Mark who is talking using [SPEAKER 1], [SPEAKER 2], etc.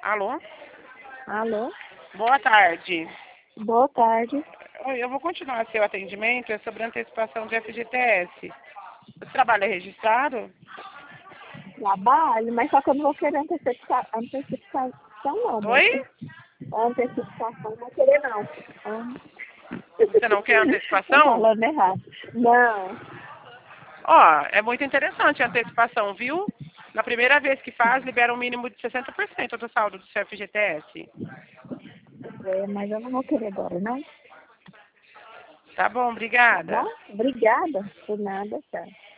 [SPEAKER 1] Alô?
[SPEAKER 2] Alô?
[SPEAKER 1] Boa tarde.
[SPEAKER 2] Boa tarde.
[SPEAKER 1] Oi, eu vou continuar seu atendimento, é sobre antecipação de FGTS. O trabalho é registrado?
[SPEAKER 2] Trabalho, mas só que eu não vou querer antecipação não,
[SPEAKER 1] Oi?
[SPEAKER 2] moça. Antecipação não vou querer não.
[SPEAKER 1] Você não quer
[SPEAKER 2] Tô
[SPEAKER 1] antecipação?
[SPEAKER 2] falando errado. Não.
[SPEAKER 1] Ó, é muito interessante a antecipação, viu? Na primeira vez que faz, libera um mínimo de 60% do saldo do seu FGTS.
[SPEAKER 2] Mas eu não vou querer agora, não.
[SPEAKER 1] Tá bom,
[SPEAKER 2] Tá bom?
[SPEAKER 1] obrigada.
[SPEAKER 2] Obrigada. Por nada, tá.